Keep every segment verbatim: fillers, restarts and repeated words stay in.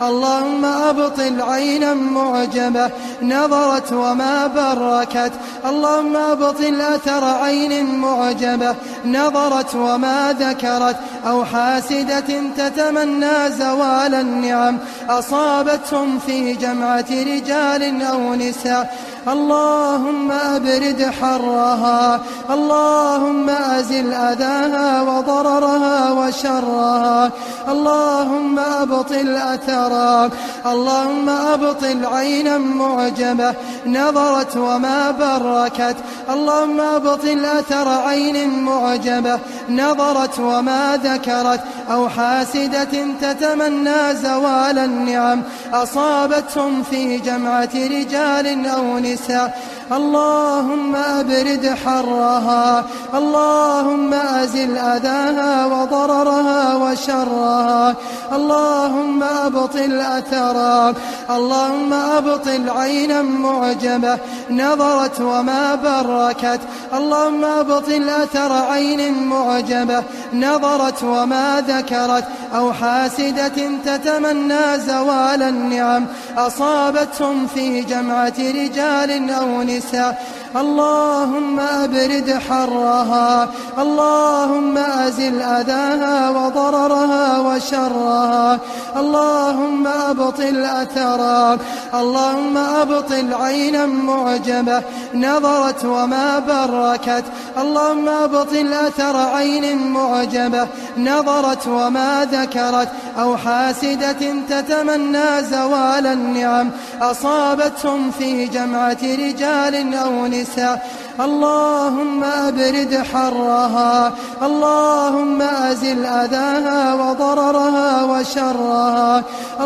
اللهم أبطل عينا معجبة نظرت وما بركت اللهم أبطل أثر عين معجبة نظرت وما ذكرت أو حاسدة تتمنى زوال النعم أصابتهم في جمعة رجال أو نساء اللهم أبرد حرها اللهم أزل أذاها وضررها وشرها اللهم أبطل أثرها اللهم أبطل عينا معجبة نظرت وما بركت اللهم أبطل أثر عين معجبة نظرت وما ذكرت أو حاسدة تتمنى زوال النعم أصابتهم في جمعة رجال أو نساء اللهم أبرد حرها اللهم أزل أذاها وضررها وشرها اللهم أبطل أثرها اللهم أبطل عينا معجبة نظرت وما بركت اللهم أبطل أثر عين معجبة نظرت وما ذكرت أو حاسدة تتمنى زوال النعم أصابتهم في جمعة رجال أو نساء اللهم أبرد حرها اللهم أزل أذاها وضررها وشرها اللهم أبطل أثرها اللهم أبطل عينا معجبة نظرت وما بركت اللهم أبطل أثر عين معجبة نظرت وما ذكرت أو حاسدة تتمنى زوال النعم أصابتهم في جمعة رجال أو نساء اللهم أبرد حرها اللهم أزل أذاها وضررها وشرها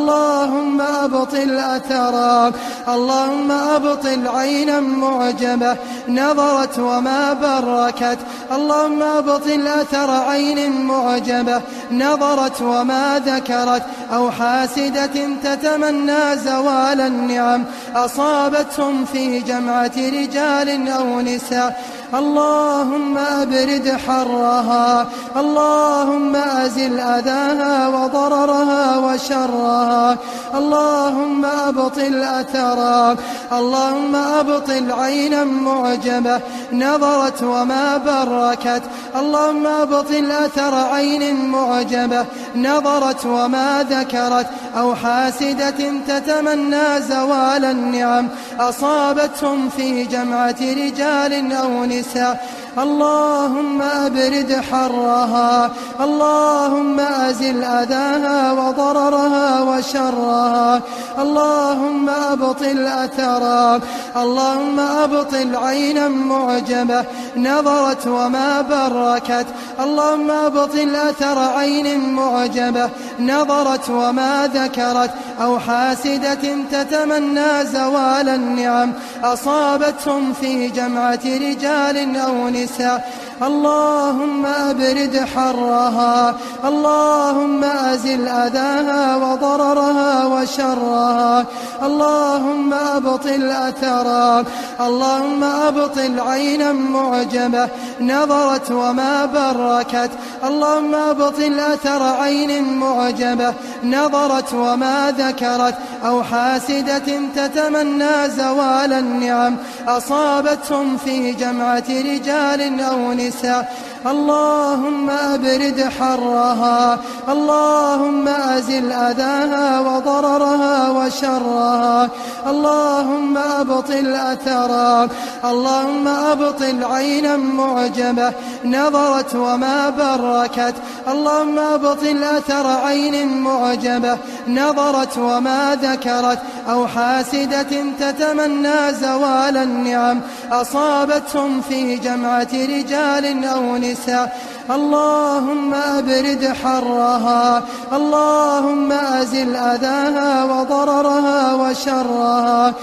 اللهم أبطل أثرها اللهم أبطل عينا معجبة نظرت وما بركت اللهم أبطل أثر عين معجبة نظرت وما ذكرت أو حاسدة تتمنى زوال النعم أصابتهم في جمعة رجال أو نساء اللهم أبرد حرها اللهم أزل أذاها وضررها وشرها اللهم أبطل أثرها اللهم أبطل عينا معجبة نظرت وما بركت اللهم أبطل أثر عين معجبة نظرت وما ذكرت أو حاسدة تتمنى زوال النعم أصابتهم في جمعة رجال أو نساء اللهم أبرد حرها اللهم أزل أذاها وضررها وشرها اللهم أبطل أثرها اللهم أبطل عينا معجبة نظرت وما بركت اللهم أبطل أثر عين معجبة نظرت وما ذكرت أو حاسدة تتمنى زوال النعم أصابتهم في جمعة رجال أو نساء اللهم أبرد حرها اللهم أزل أذاها وضررها وشرها اللهم أبطل أثرها اللهم أبطل عينا معجبة نظرت وما بركت اللهم أبطل أثر عين معجبة نظرت وما ذكرت أو حاسدة تتمنى زوال النعم أصابتهم في جمعة رجال أو نساء اللهم أبرد حرها اللهم أزل أذاها وضررها وشرها اللهم أبطل أثرها اللهم أبطل عينا معجبة نظرت وما بركت اللهم أبطل أثر عين معجبة نظرت وما ذكرت أو حاسدة تتمنى زوال النعم أصابتهم في جمعة رجال أو نساء اللهم أبرد حرها اللهم أزل أذاها وضررها وشرها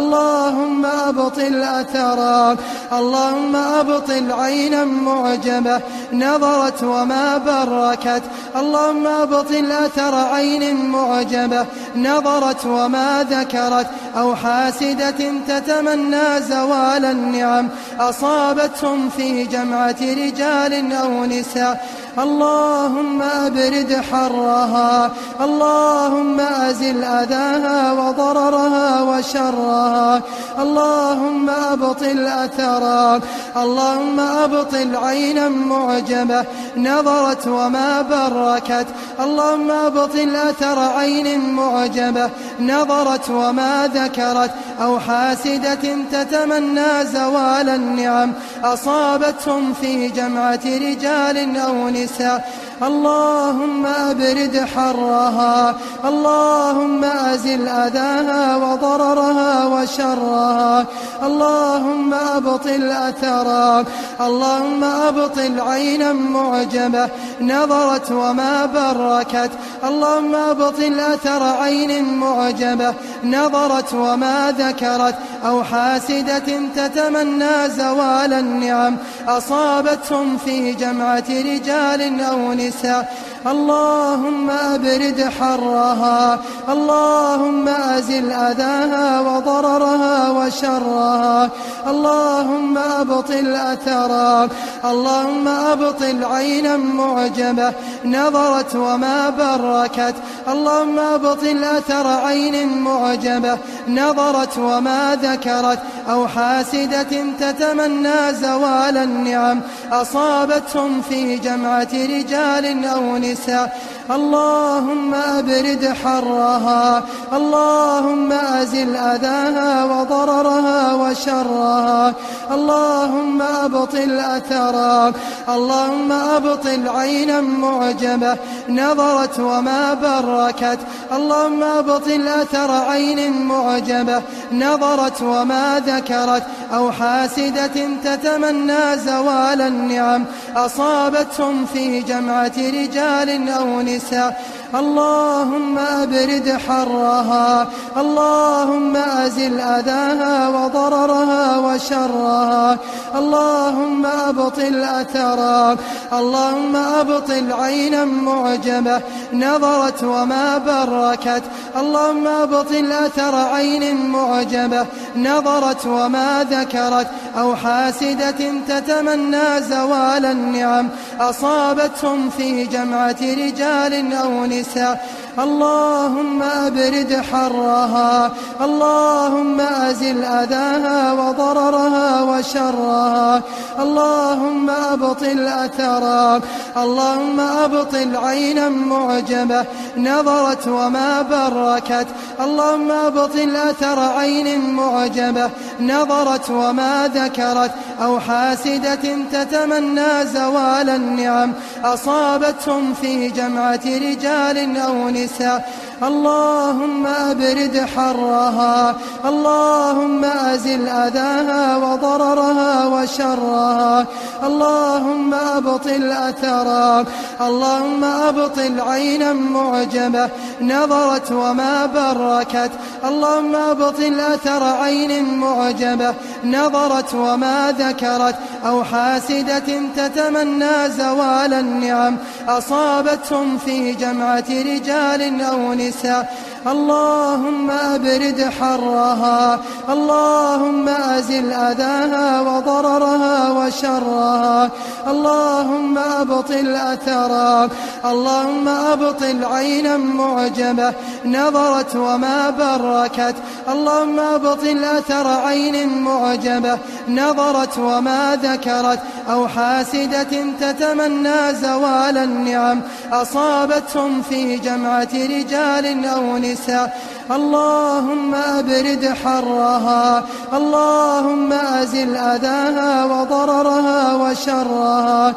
اللهم أبطل أثرها اللهم أبطل عينا معجبة نظرت وما بركت اللهم أبطل أثر عين معجبة نظرت وما ذكرت أو حاسدة تتمنى زوال النعم أصابتهم في جمعة رجال أو نساء اللهم أبرد حرها اللهم أزل أزل أذاها وضررها وشرها، اللهم أبطل أثرها، اللهم أبطل عينا معجبة نظرت وما بركت، اللهم أبطل أثر عين معجبة نظرت وما ذكرت، أو حاسدة تتمنى زوال النعم أصابتهم في جمعة رجال أو نساء، اللهم أبرد حرها، اللهم أزل أذاها وضررها وشرها، اللهم أبطل أثرها، اللهم أبطل عينا معجبة نظرت وما بركت، اللهم أبطل أثر عين معجبة نظرت وما ذكرت، أو حاسدة تتمنى زوال النعم أصابتهم في جمعة رجال أو نساء، اللهم أبرد حرها، اللهم أزل أذاها وضررها وشرها، اللهم أبطل أثرها، اللهم أبطل عينا معجبة نظرت وما بركت، اللهم أبطل أثر عين معجبة نظرت وما ذكرت، أو حاسدة تتمنى زوال النعم أصابتهم في جمعة رجال أو نساء، اللهم أبرد حرها، اللهم أزل أذاها وضررها وشرها، اللهم أبطل أثرها، اللهم أبطل عينا معجبة نظرت وما بركت، اللهم أبطل أثر عين معجبة نظرت وما ذكرت، أو حاسدة تتمنى زوال النعم أصابتهم في جمعة رجال أو نساء، اللهم أبرد حرها، اللهم أزل أذاها وضررها وشرها، اللهم أبطل أثرها، اللهم أبطل عينا معجبة نظرت وما بركت، اللهم أبطل أثر عين معجبة نظرت وما ذكرت، أو حاسدة تتمنى زوال النعم أصابتهم في جمعة رجال أو نساء، اللهم أبرد حرها، اللهم أزل أذاها وضررها وشرها، اللهم أبطل أثرها، اللهم أبطل عينا معجبة نظرت وما بركت، اللهم أبطل أثر عين معجبة نظرت وما ذكرت، أو حاسدة تتمنى زوال النعم أصابتهم في جمعة رجال أو نساء، اللهم أبرد حرها، اللهم أزل أذاها وضررها وشرها، اللهم أبطل أثرها، اللهم أبطل عينا معجبة نظرت وما بركت، اللهم أبطل أثر عين معجبة نظرت وما ذكرت، أو حاسدة تتمنى زوال النعم أصابتهم في جمعة رجال أو نساء، اللهم أبرد حرها، اللهم أزل أذاها وضررها وشرها، اللهم أبطل أثرها، اللهم أبطل عينا معجبة نظرت وما بركت، اللهم أبطل أثر عين معجبة نظرت وما ذكرت، أو حاسدة تتمنى زوال النعم أصابتهم في جمعة رجال أو نساء، اللهم أبرد حرها، اللهم أزل أذاها وضررها وشرها،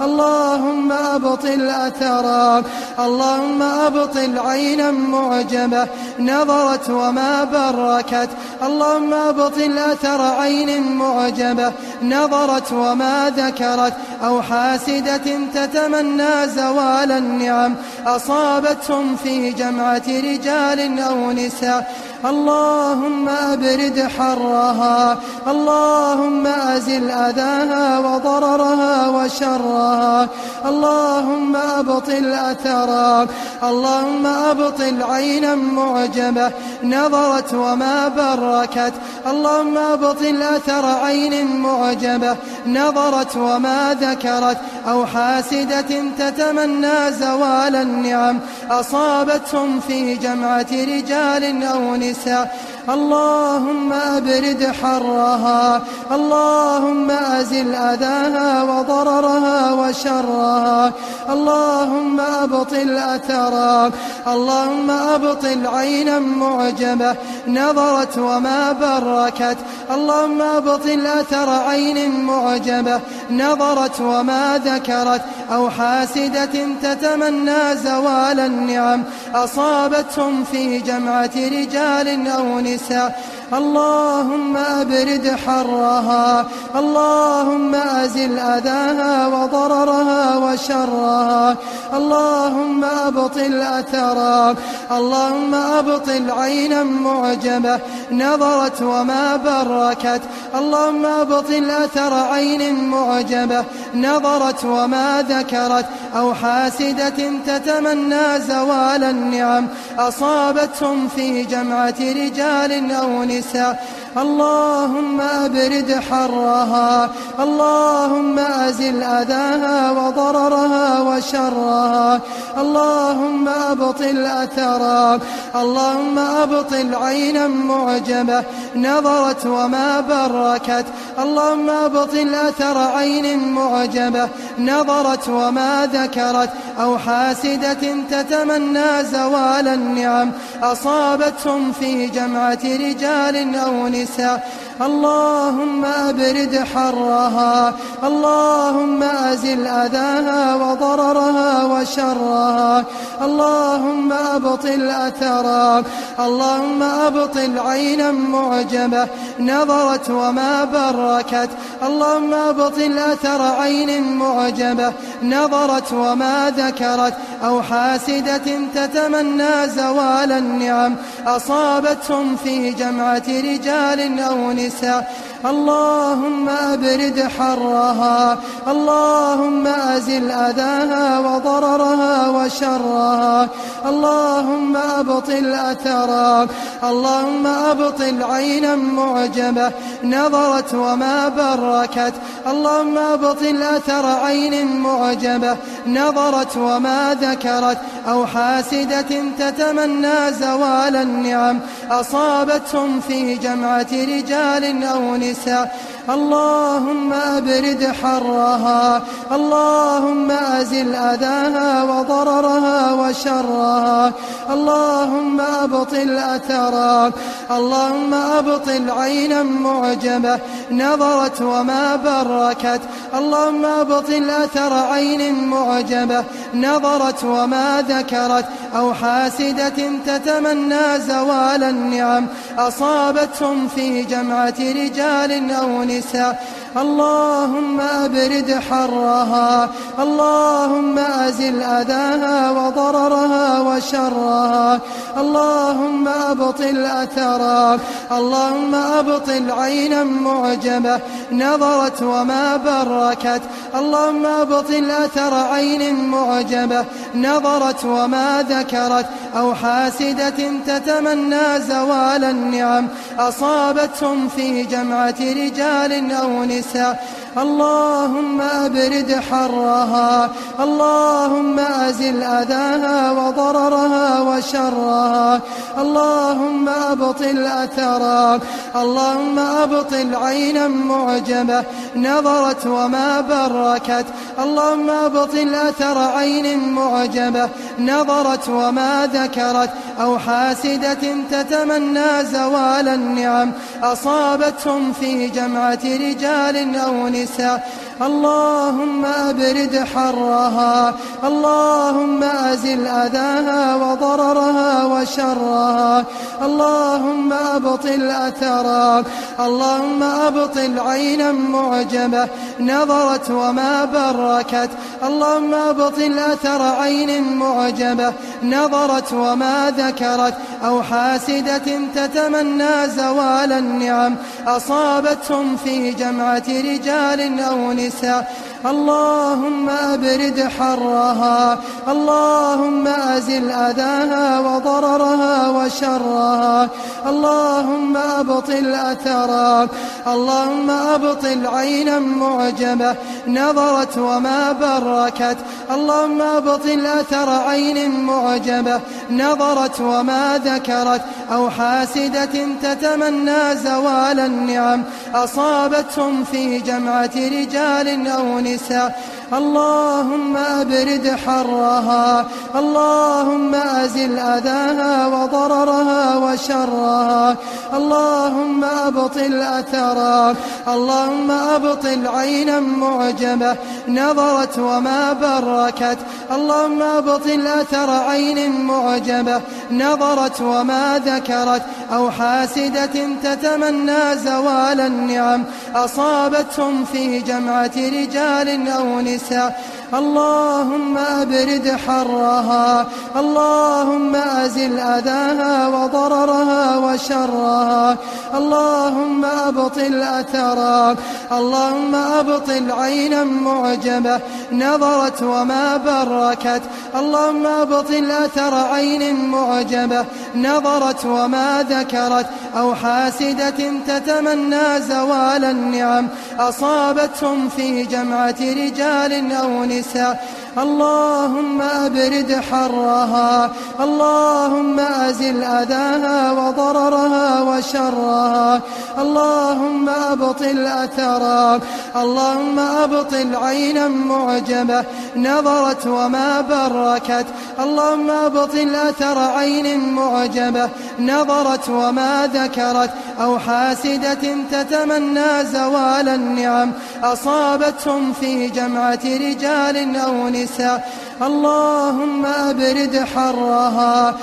اللهم أبطل أثرها، اللهم أبطل عينا معجبة نظرت وما بركت، اللهم أبطل أثر عين معجبة نظرت وما ذكرت، أو حاسدة تتمنى زوال النعم أصابتهم في جمعة رجال أو نساء، اللهم أبرد حرها، اللهم أزل أذاها وضررها وشرها، اللهم أبطل أثرها، اللهم أبطل عينا معجبة نظرت وما بركت. اللهم أبطل أثر عين معجبة نظرت وما ذكرت، أو حاسدة تتمنى زوال النعم أصابتهم في جمعة رجال أو نساء. اللهم أبرد حرها، اللهم أزل أذاها وضررها وشرها، اللهم أبطل أثرها. اللهم أبطل عينا معجبة نظرت وما بركت. اللهم أبطل أثر عين معجبة نظرت وما ذكرت، أو حاسدة تتمنى زوال النعم أصابتهم في جمعة رجال أو نساء. اللهم أبرد حرها، اللهم أزل أذاها وضررها وشرها، اللهم أبطل أثرها. اللهم أبطل عينا معجبة نظرت وما بركت. اللهم أبطل أثر عين معجبة نظرت وما ذكرت، أو حاسدة تتمنى زوال النعم أصابتهم في جمعة رجال أو نساء. اللهم أبرد حرها، اللهم أزل أذاها وضررها وشرها، اللهم أبطل أثرها. اللهم أبطل عينا معجبة نظرت وما بركت. اللهم أبطل أثر عين معجبة نظرت وما ذكرت، أو حاسدة تتمنى زوال النعم أصابتهم في جمعة رجال أو نساء. اللهم أبرد حرها، اللهم أزل أذاها وضررها وشرها، اللهم أبطل أثرها. اللهم أبطل عينا معجبة نظرت وما بركت. اللهم أبطل أثر عين معجبة نظرت وما ذكرت، أو حاسدة تتمنى زوال النعم أصابتهم في جمعة رجال أو نساء. اللهم أبرد حرها، اللهم أزل أذاها وضررها وشرها، اللهم أبطل أثرها. اللهم أبطل عينا معجبة نظرت وما بركت. اللهم أبطل أثر عين معجبة نظرت وما ذكرت، أو حاسدة تتمنى زوال النعم أصابتهم في جمعة رجال أو نساء. اللهم أبرد حرها، اللهم أزل أذاها وضررها وشرها، اللهم أبطل أثرها. اللهم أبطل عينا معجبة نظرت وما بركت. اللهم أبطل أثر عين معجبة نظرت وما ذكرت، أو حاسدة تتمنى زوال النعم أصابتهم في جمعة رجال أو نساء. اللهم أبرد حرها، اللهم أزل أذاها وضررها وشرها، اللهم أبطل أثرها. اللهم أبطل عينا معجبة نظرت وما بركت. اللهم أبطل أثر عين معجبة نظرت وما ذكرت، أو حاسدة تتمنى زوال النعم أصابتهم في جمعة رجال أو نساء. اللهم أبرد حرها، اللهم أزل أذاها وضررها وشرها، اللهم أبطل أثرها. اللهم أبطل عينا معجبة نظرت وما بركت. اللهم أبطل أثر عين معجبة نظرت وما ذكرت، أو حاسدة تتمنى زوال النعم أصابتهم في جمعة رجال أو نساء. اللهم أبرد حرها، اللهم أزل أذاها وضررها وشرها، اللهم أبطل أثرها. اللهم أبطل عينا معجبة نظرت وما بركت. اللهم أبطل أثر عين معجبة نظرت وما ذكرت، أو حاسدة تتمنى زوال النعم أصابتهم في جمعة رجال أو نساء. اللهم أبرد حرها، اللهم أزل أذاها وضررها وشرها، اللهم أبطل أثرها، اللهم أبطل عينا معجبة نظرت وما بركت، اللهم أبطل أثر عين معجبة نظرت وما ذكرت، أو حاسدة تتمنى زوال النعم أصابتهم في جمعة رجال أو نساء. اللهم أبرد حرها، اللهم أزل أذاها وضررها وشرها، اللهم أبطل أثرها، اللهم أبطل عينا معجبة نظرت وما بركت، اللهم أبطل أثر عين معجبة نظرت وما ذكرت، أو حاسدة تتمنى زوال النعم أصابتهم في جمعة رجال أو نساء. اللهم أبرد حرها، اللهم أزل أذاها وضررها وشرها، اللهم أبطل أثرها، اللهم أبطل عينا معجبة نظرت وما بركت، اللهم أبطل أثر عين معجبة نظرت وما ذكرت، أو حاسدة تتمنى زوال النعم أصابتهم في جمعة رجال أو نساء. اللهم أبرد حرها، اللهم أزل أذاها وضررها وشرها، اللهم أبطل أثرها، اللهم أبطل عينا معجبة نظرت وما بركت، اللهم أبطل أثر عين معجبة نظرت وما ذكرت، أو حاسدة تتمنى زوال النعم أصابتهم في جمعة رجال أو نساء. اللهم أبرد حرها،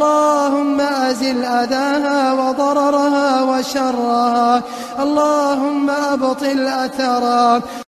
اللهم أزل أذاها وضررها وشرها، اللهم أبطل أثرها.